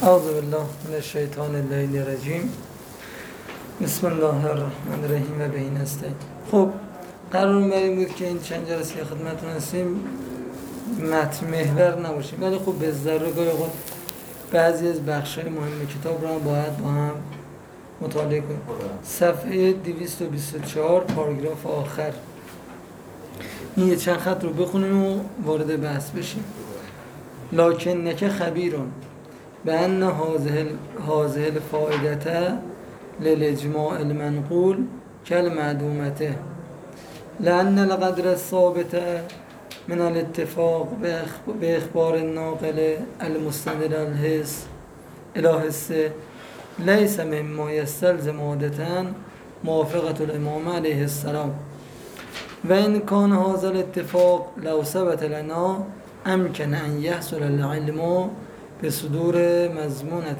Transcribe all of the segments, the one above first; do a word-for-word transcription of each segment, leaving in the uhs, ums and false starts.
اعوذ بالله من الشیطان اللعین الرجیم. بسم الله الرحمن الرحیم و به نستعین. خب قرار بر این بود که این چند جلسه که خدمتتون هستیم متن محور نباشیم، ولی خب به ضرورت گاهی خود بعضی از بخش‌های مهم کتاب را باید با هم مطالعه کنیم. صفحه دویست و بیست و چهار پاراگراف آخر، این یه چند خط رو بخونیم و وارد بحث بشیم. لکن نک خبیرون به ان هذه هذه الفائدة للاجماع المنقول كالمعدومته لأن القدر الثابت من الاتفاق بإخبار الناقل المستند الحس إلى حسه ليس مما يستلزم عادة موافقة الإمام عليه السلام، وإن كان هذا الاتفاق لو ثبت لنا أمكن أن يحصل العلم بصدور مضمونة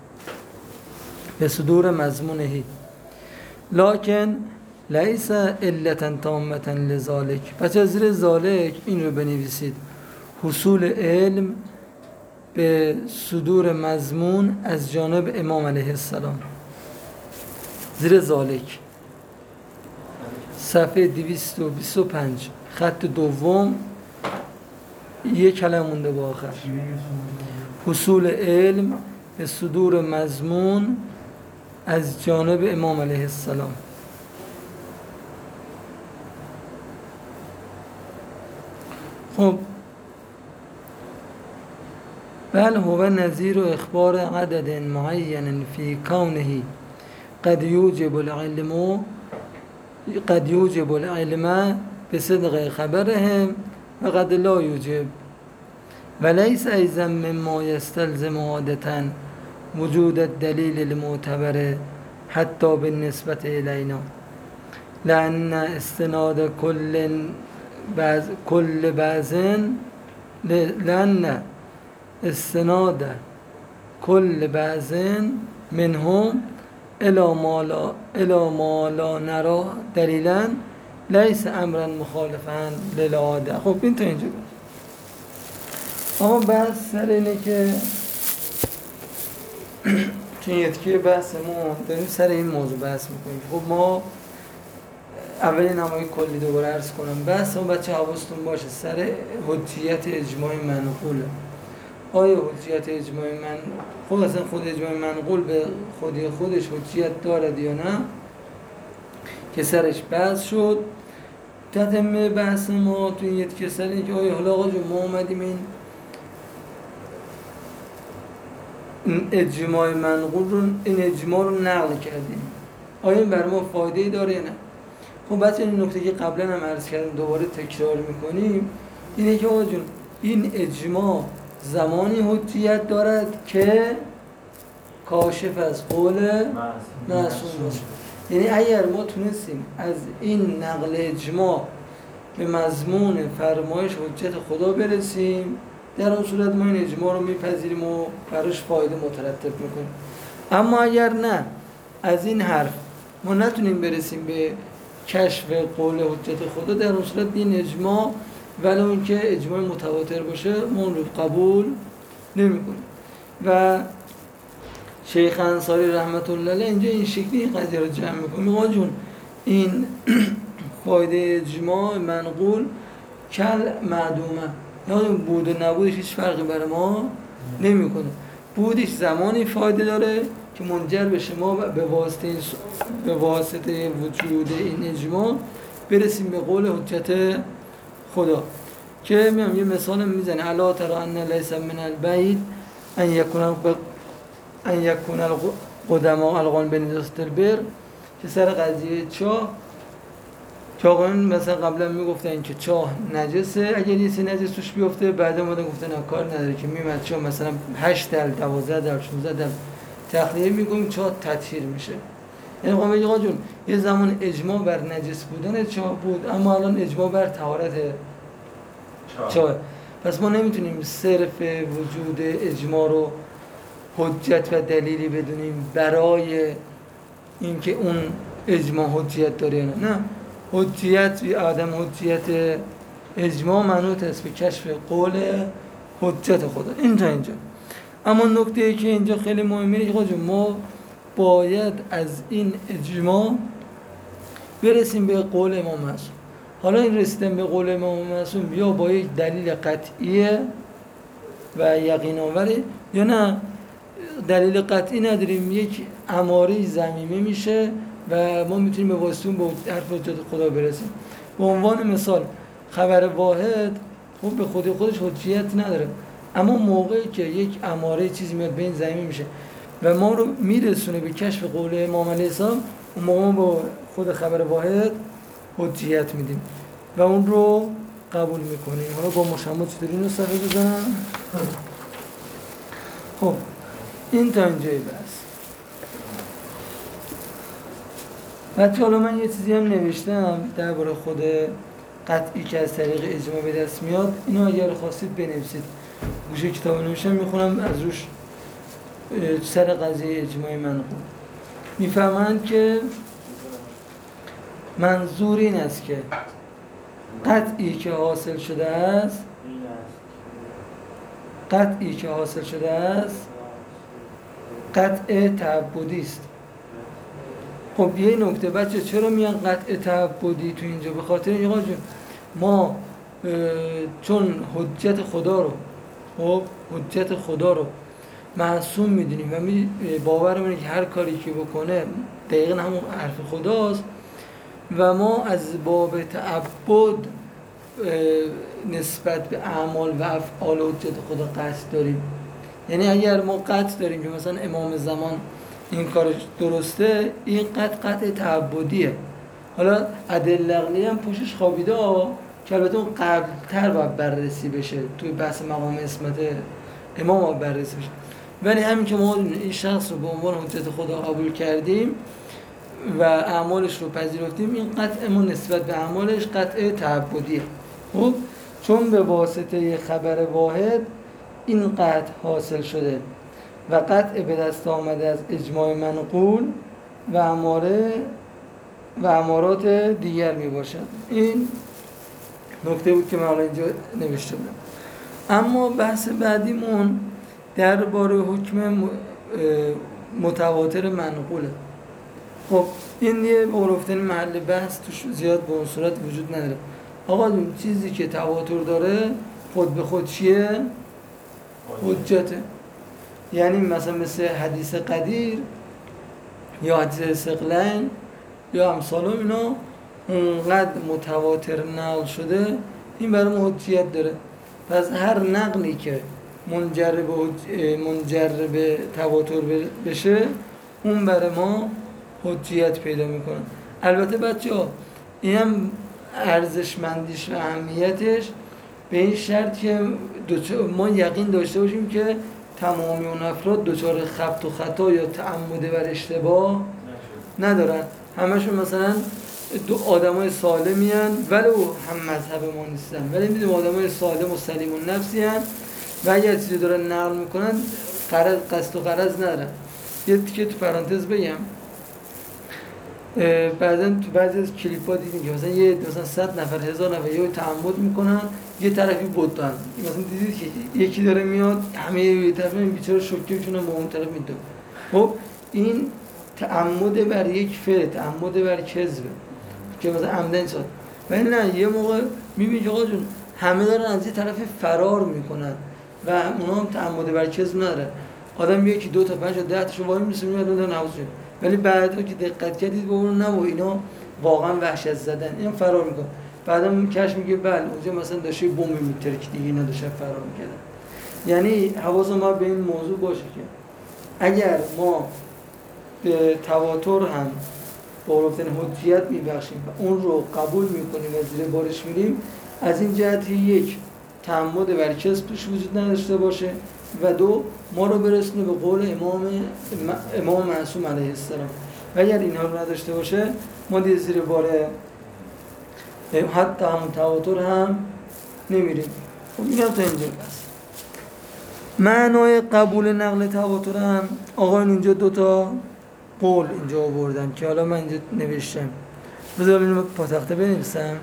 بصدور مضمونه، لكن ليس علة تامة لذلك. پس از زیر ذالک این رو بنویسید: حصول علم به صدور مضمون از جانب امام علیه السلام. زیر ذالک صفحه دویست و بیست و پنج خط دوم یک کلمه مونده با آخر: حصول علم به صدور مضمون از جانب امام علیه السلام. خب بل هو نظیر اخبار عدد معین فی کونه قد یوجب العلم قد یوجب العلم بصدق خبرهم و قد لا یوجب، وليس أيضا مما يستلزم عادة وجود الدليل المعتبر حتى بالنسبة إلينا، لأن استناد كل بعض كل بعض لأن استناد كل بعض منهم إلى ما لا إلى ما لا نرى دليلا ليس أمرا مخالفا للعادة. خب این تا اینجا بود. اما بحث سر اینه که چون یکی بحثمون داریم سر این موضوع بحث میکنیم. خب ما اولین نمای کلی دوباره عرض کنم. بحث اون بچه حواستون باشه سر حجیت اجماع منقوله. آیا حجیت اجماع من خود اصلا خود اجماع منقول به خودی خودش حجیت دارد یا نه، که سرش بحث شد. تتمه بحث ما تو این یکی سر اینه که آیا حالا آقا جون ما اومدیم این اجماع منقول رو این اجماع رو نقل کردیم، آیا این بر ما فایده داره یا نه؟ خب بچه این نکته که قبلا هم عرض کردیم دوباره تکرار میکنیم اینه که آقا جون این اجماع زمانی حجیت دارد که کاشف از قول معصوم باشه. یعنی اگر ما تونستیم از این نقل اجماع به مضمون فرمایش حجت خدا برسیم، در اون صورت ما این اجماع رو میپذیریم و براش فایده مترتب میکنیم. اما اگر نه از این حرف ما نتونیم برسیم به کشف قول حجت خدا، در اون صورت این اجماع ولو اینکه اجماع متواتر باشه ما اون رو قبول نمیکنیم. و شیخ انصاری رحمت الله علیه اینجا این شکلی این قضیه رو جمع میکنه. آقا جون این فایده اجماع منقول کل معدومه، یعنی بود و نبودش هیچ فرقی برای ما نمیکنه. بودش زمانی فایده داره که منجر به شما به واسطه به واسطه وجود این اجماع برسیم به قول حجت خدا. که میام یه مثال میزنه: الا ترى ان ليس من البعید ان يكون ان يكون القدماء القان بنجاسة البر، که سر قضیه چاه چاقان مثلا قبلا میگفتن که چاه نجسه، اگر یه سی نجس توش بیفته بعد اومدن گفتن کار نداره که میمد چاه مثلا هشت دل دوازده دل شانزده دل تخلیه میگم چاه تطهیر میشه. یعنی خب آقا جون یه زمان اجماع بر نجس بودن چاه بود، اما الان اجماع بر طهارت چاه. پس ما نمیتونیم صرف وجود اجماع رو حجت و دلیلی بدونیم برای اینکه اون اجماع حجیت داره. نه نه، حجیت و عدم حجیت اجماع منوط است به کشف قول حجت خدا. اینجا اینجا اما نکته ای که اینجا خیلی مهمه اینه که ما باید از این اجماع برسیم به قول امام معصوم. حالا این رسیدن به قول امام معصوم یا با یک دلیل قطعیه و یقین آوره یا نه دلیل قطعی نداریم، یک اماره ضمیمه میشه و ما میتونیم به واسطه اون به حرف حجت خدا برسیم. به عنوان مثال خبر واحد خب به خود خودش حجیت نداره، اما موقعی که یک اماره چیزی میاد به این ضمیمه میشه و ما رو میرسونه به کشف قول امام علیه السلام، اون موقع ما با خود خبر واحد حجیت میدیم و اون رو قبول میکنیم. حالا با مشمت چطوری اینو صفحه بزنم؟ خب این تا اینجای بس. بچه حالا من یه چیزی هم نوشتم درباره خود قطعی که از طریق اجماع به دست میاد، اینو اگر خواستید بنویسید. گوشه کتاب نوشتم میخونم از روش سر قضیه اجماع منقول. میفهمند که منظور این است که قطعی که حاصل شده است قطعی که حاصل شده است قطع تعبدی است. خب یه نکته بچه، چرا میان قطع تعبدی تو اینجا؟ به خاطر این آقا ما چون حجت خدا رو خب حجت خدا رو معصوم میدونیم و می باورمونه که هر کاری که بکنه دقیقا همون حرف خداست و ما از باب تعبد نسبت به اعمال و افعال حجت خدا قصد داریم. یعنی اگر ما قطع داریم که مثلا امام زمان این کارش درسته، این قطع قطع تعبدیه. حالا ادله عقلی هم پوشش خوابیده ها که البته اون قبل‌تر باید بررسی بشه، توی بحث مقام اسمت امام باید بررسی بشه، ولی همین که ما این شخص رو به عنوان حجت خدا قبول کردیم و اعمالش رو پذیرفتیم، این قطع ما نسبت به اعمالش قطع تعبدیه. خب چون به واسطه خبر واحد این قطع حاصل شده و قطع به دست آمده از اجماع منقول و اماره و امارات دیگر می باشد. این نکته بود که من اینجا نوشته بودم. اما بحث بعدیمون درباره حکم متواتر منقوله. خب این یه عرفتن محل بحث توش زیاد به اون صورت وجود نداره. آقا اون چیزی که تواتر داره خود به خود چیه؟ حجته. یعنی مثلا مثل حدیث قدیر یا حدیث ثقلین یا امثال اینا اونقدر متواتر نقل شده، این برای ما حجیت داره. پس هر نقلی که منجر به منجر به تواتر بشه اون برای ما حجیت پیدا میکنه. البته بچه‌ها این هم ارزشمندیش و اهمیتش به این شرط که ما یقین داشته باشیم که تمامی اون افراد دچار خبط و خطا یا تعمد بر اشتباه ندارن. همشون مثلا دو آدمای سالمی هن ولو هم مذهب ما نیستن، ولی میدونم آدمای سالم و سلیم النفسی هن و اگر چیزی دارن نقل میکنن قرض قصد و قرض ندارن. یه تیکه تو پرانتز بگم، بعضا تو بعضی از کلیپ ها دیدیم که مثلا یه مثلا صد نفر هزار نفر یه تعمد میکنن یه طرفی بودن، مثلا دیدید که یکی داره میاد همه یه طرف این بیچاره شوکه میشونن با اون طرف میدون. خب این تعمد بر یک فعل، تعمد بر کذبه که مثلا عمدن انسان، ولی نه یه موقع میبینی که آقا جون همه دارن از یه طرف فرار میکنن و اونا هم تعمد بر کذب نداره. آدم یکی دو تا پنج تا ده تاشو وای میسه میاد اون نوز جون، ولی بعدا که دقت کردید ببینید نه و اینا واقعا وحشت زدن، این فرار میکنه. بعدا اون کش میگه بله اونجا مثلا داشته بمب میترکید دیگه اینا داشتن فرار میکردن. یعنی حواس ما به این موضوع باشه که اگر ما به تواتر هم با گفتن حجیت میبخشیم و اون رو قبول میکنیم و زیر بارش میریم، از این جهت یک تعمد بر کذب توش وجود نداشته باشه و دو ما رو برسونه به قول امام امام معصوم علیه السلام. و اگر اینها رو نداشته باشه ما دیگه زیر بار حتی همون تواتر هم نمیریم. خب میگم تا اینجا بس. معنای قبول نقل تواتر هم آقایون اینجا دوتا قول اینجا آوردن که حالا من اینجا نوشتم، بذار اینو پا تخته بنویسم.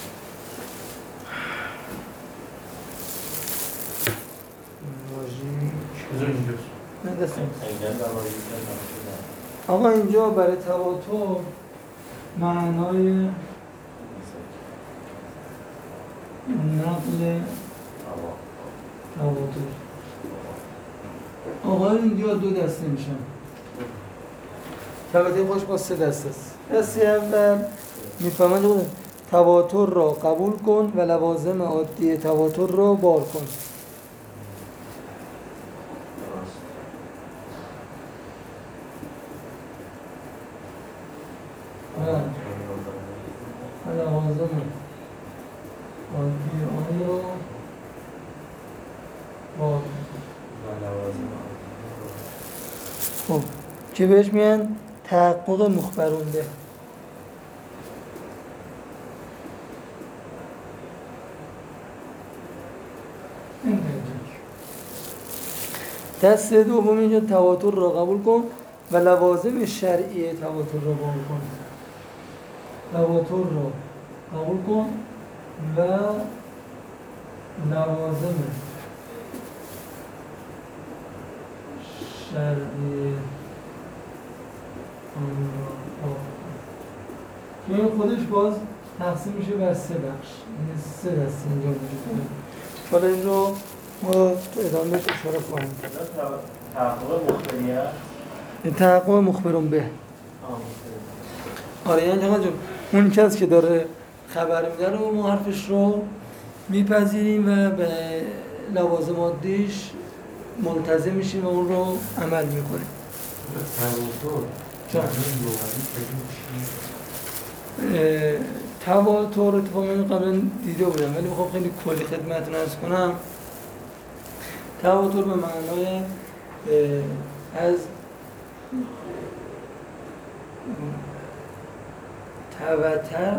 واژه بذار اینجاست. نه دست آقا اینجا برای تواتر معنای نقل تواتر آقا اینجا دو دسته میشن البته خوش با سه دسته است. دسته اول میفهمن تواتر را قبول کن و لوازم عادی تواتر را بار کن. و لوازم عادی آن را بار کن. خب که بهش میگن تحقق مخبرون به. دسته دوم اینجا تواتر را قبول کن و لوازم شرعی تواتر را قبول کن. تواتر را قبول کن و لوازم شرعی آن را قبول کن. که این خودش باز تقسیم میشه بر سه بخش، این سه دسته اینجا وجود داره. حالا این رو ما تو ادامه اشاره خواهیم کرد. تحقق مخبریه؟ تحقق مخبرون به. آره یعنی آقا جون اون کس که داره خبر میده رو ما حرفش رو میپذیریم و به لوازم عادیش ملتزم میشیم و اون رو عمل میکنیم. تواتر اتفاقا من قبلا دیده بودم ولی میخوام خیلی کلی خدمتتون عرض کنم. تواتر به معنای از تواتر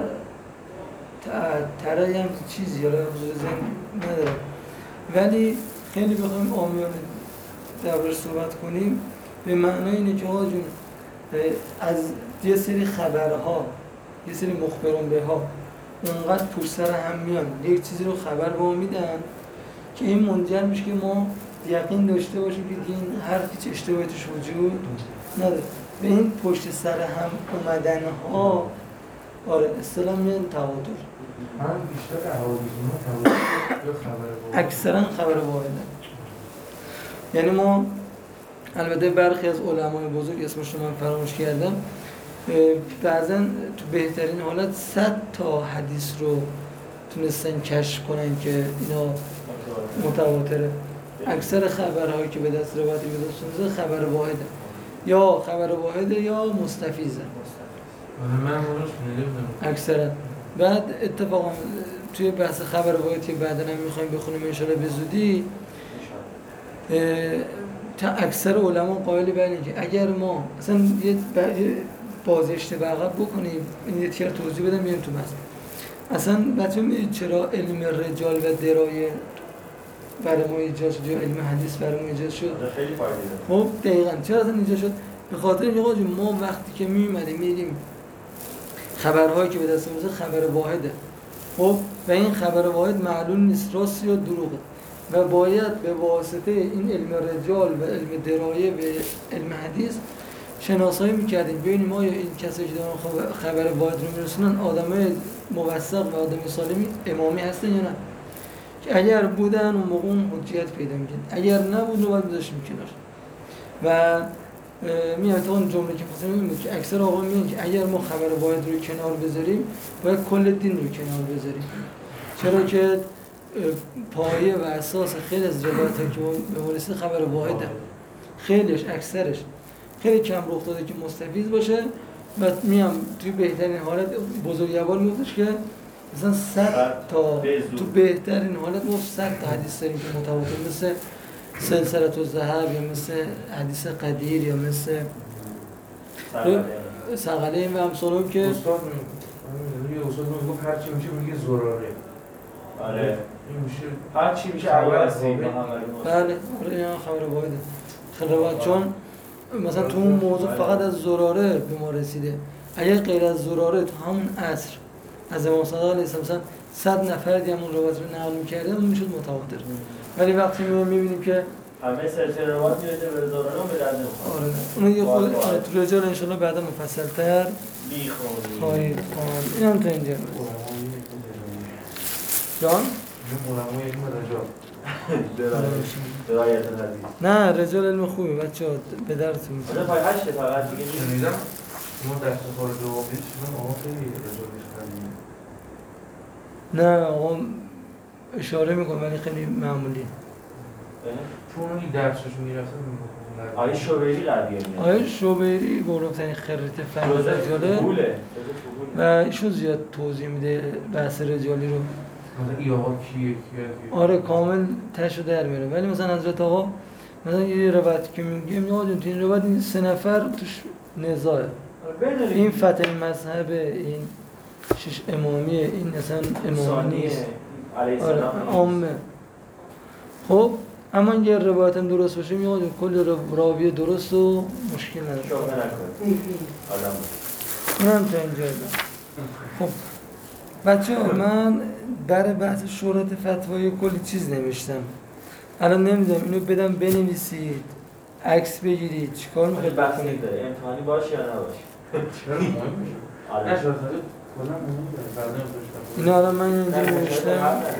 تره هم چیزی حالا حضور ذهن ندارم ولی خیلی بخوایم عامیانه دربارش صحبت کنیم به معنای اینه که آقا جون از یه سری خبرها یه سری مخبرون به ها اونقدر پشت سر هم میان یک چیزی رو خبر به ما میدن که این منجر میشه که ما یقین داشته باشیم که این حرف هیچ اشتباهی توش وجود نداره. به این پشت سر هم اومدن ها آره اصطلاح میگن تواتر. من بیشتر احادیث ما تواتر یا خبر واحد اکثرا خبر واحده. یعنی ما البته برخی از علمای بزرگ اسمش رو من فراموش کردم بعضا تو بهترین حالت صد تا حدیث رو تونستن کشف کنن که اینا متواتره. اکثر خبرهایی که به دست روایتی به دست میاد خبر واحده یا خبر واحده یا مستفیضه. من اونش نمیدونم اکثرا بعد اتفاقا توی بحث خبر واحد که بعدا هم میخوایم بخونیم ان شاءالله به زودی تا اکثر علما قائل بر اینه که اگر ما اصلا یه بازگشت به عقب بکنیم این یه تیر توضیح بدم میایم تو بحث. اصلا بچه‌ها می‌دونید چرا علم رجال و درایه برای ما ایجاد شد یا علم حدیث برای ما ایجاد شد؟ خیلی فایده داره. خب دقیقاً چرا اصلا ایجاد شد؟ به خاطر اینکه آقا ما وقتی که می‌اومدیم می‌دیدیم خبرهایی که به دست میاد خبر واحده. خب و این خبر واحد معلوم نیست راست یا دروغه و باید به واسطه این علم رجال و علم درایه و علم حدیث شناسایی می‌کردیم ببینیم آیا این کسایی که دارن خبر واحد رو میرسونن آدمای موثق و آدم سالمی امامی هستن یا نه؟ که اگر بودن اون موقع اون حجیت پیدا می‌کرد اگر نبود رو باید بذاشیم کنار. و میاد تا اون جمله که مثلا این بود که اکثر آقا میگن که اگر ما خبر واحد رو کنار بذاریم باید کل دین رو کنار بذاریم. چرا که پایه و اساس خیلی از روایت‌ها که به ورثه خبر واحده خیلیش اکثرش خیلی کم رخ داده که مستفیض باشه و میام توی بهترین حالت بزرگوار میگفتش که مثلا صد تا تو بهترین حالت ما صد تا حدیث داریم که متواتر مثل سلسله الذهب یا مثل حدیث قدیر یا مثل ثقلین و امثال که استاد میگه استاد میگه هر چی میشه میگه زراره. آره این میشه هر چی میشه اول از این بله آره این خبر واحده. خیلی واحد چون مثلا تو اون موضوع فقط از زراره به ما رسیده. اگر غیر از زراره تو همون عصر از امام صادق علیه السلام مثلا صد نفر دیگه همون روایت رو نقل می‌کردن اون میشد متواتر. ولی وقتی ما می‌بینیم که همه سلسله روات میرسه به رضاقران به درد میخواد. آره اونو یه خود آره تو رجال انشالله بعدا مفصل‌تر میخوانی خواهید خواند. این هم تا اینجا جان؟ علمای علم رجال درایت حدیث نه رجال علم خوبی بچه ها به درتون می‌خوره. آنجا پای هشته فقط دیگه نیست. شنیدم ما دست خارج جوابی شدن آقا خیلی رجالش خیلی نه آقا اشاره میکنم ولی خیلی معمولی. چون اونی درسش میرسه میگفتم آیه شوبری قدیه میاد آقای شوبری بزرگترین خریت فن جزء رجاله فهوله و ایشون زیاد توضیح میده بحث رجالی رو. مثلا ای آقا کیه کیه کیه آره کامل تشو در میره ولی مثلا حضرت آقا مثلا یه روایت که میگیم یادتون تو این روایت این سه نفر توش نزاعه. این فتح مذهب این شش امامیه این مثلا امامی نیست علیه آره السلام عامه. خب اما یه روایت هم درست باشه میاد کل راوی درست و مشکل نداره. شوخه نکنه آدم اونم تا اینجا دارم. خب بچه ها من برای بحث شهرت فتوایی کلی چیز نوشتم. الان نمیدونم اینو بدم بنویسید عکس بگیرید چیکار میخواید بحثی بکنید. داره امتحانی باشه یا نباشه چرا مهم میشه؟ آره نه شاید کلا مهم داره بعدا بهش اینا الان من اینجا نه، نوشتم.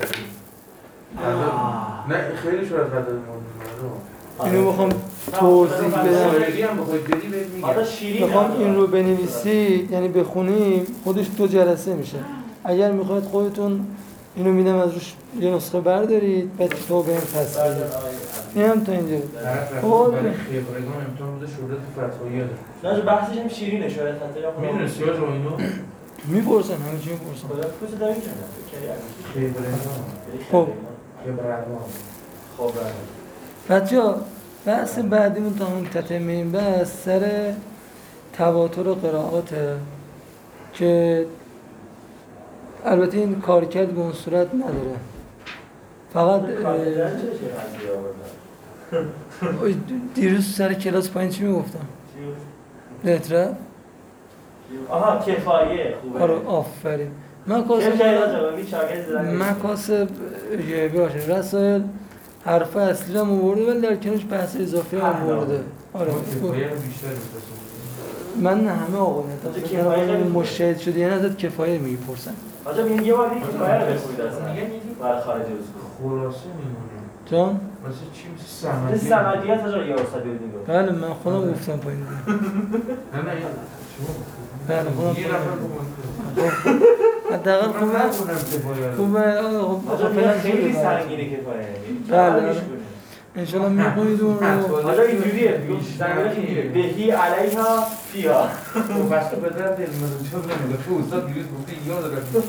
نه خیلی شاید قدر مهم اینو بخوام توضیح بدم خارجی هم بخواید بدی بهت میگم حالا شیرین بخوام هم این رو داره. بنویسید یعنی بخونیم خودش دو جلسه میشه. اگر میخواید خودتون اینو میدم از روش یه نسخه بردارید بعد کتاب بهم پس بدید. این هم تا اینجا بود. خب برای خبرگان امتحان بوده شهرت فتوایی داره نه بحثش هم شیرینه شاید خاطر میدونی سیاه رو اینو میپرسن همه چی میپرسن. خدا پوست داری کنه خبرگان خب خبرگان خب بچه ها بحث بعدیمون تا همون تتمه این بحث سر تواتر قرائاته که البته این کارکرد به اون صورت نداره فقط اه، دیروز سر کلاس پایین چی میگفتم؟ لتره؟ آها کفایه خوبه آره آفرین مکاسب مکاسب یه باشه رسائل حرف اصلی رو مورده ولی در کنارش بحث اضافی هم مورده. آره کفایه رو بیشتر می‌پرسم من نه همه آقایان مشاهد شده یعنی ازت کفایه میپرسن. آجا میگه یه بار دیگه کفایه رو بخونید اصلا برای خارج از خلاصه میمونه جان؟ مثل چی مثل سمدیه سمدیت آجا یه استاد بدید بله من خودم گفتم پایین دیگه. نه نه بله خودم یه نفر پایین حداقل خوبه خوبه آقا خب آجا فعلا خیلی خوبه. سنگینه کفایه بله انشالله میخونید اون رو. آجا اینجوریه بیشتر بهی علیها فیها و بس تو بدر دل مدن چون نمیگه تو استاد دیروز گفته یاد دارم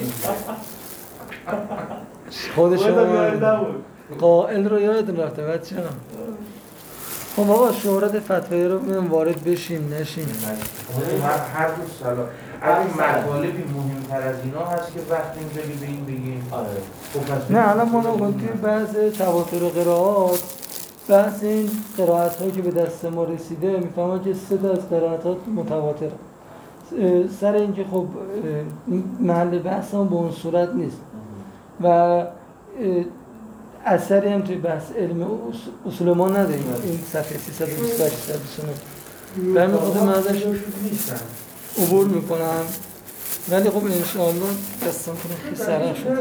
خود شما قائل رو یادتون رفته بچه ها. خب آقا شهرت فتوایی رو میدونم وارد بشیم نشیم. هر روز سلام اگه مطالبی مهمتر از اینا هست که وقت اینجایی به این بگیم نه الان ما رو توی بحث تواتر و قرائات بحث این قرائت هایی که به دست ما رسیده میفهمم که سه تا از قرائت ها متواتر سر اینکه خب محل بحث هم به اون صورت نیست و اثری هم توی بحث علم اصول ما نداریم این صفحه سیصد و بیست و هشت سیصد و بیست و نه برمی خودم ازش عبور میکنم ولی خب انشاءالله دستم کنم که سرم شد.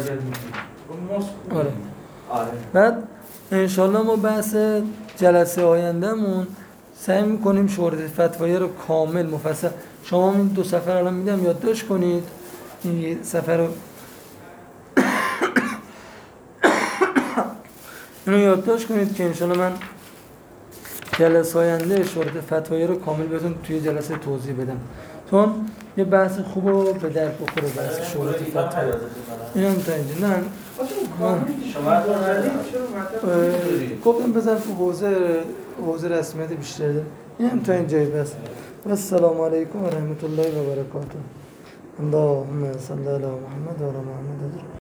آره بعد انشاءالله ما بحث جلسه آیندهمون سعی میکنیم شهرت فتوایی رو کامل مفصل شما این دو سفر الان میدم یادداشت کنید این یه سفر رو اینو یادداشت کنید که انشاءالله من جلسه آینده شهرت فتوایی رو کامل بهتون توی جلسه توضیح بدم چون یه بحث خوب رو به درک بخوره بحث شهرت فتوایی این هم تا اینجا نه گفتم بزن تو حوزه حوزه رسمیت بیشتر داره این هم تا اینجای بس و السلام علیکم و رحمت الله و برکاته اللهم صل علی محمد و علی محمد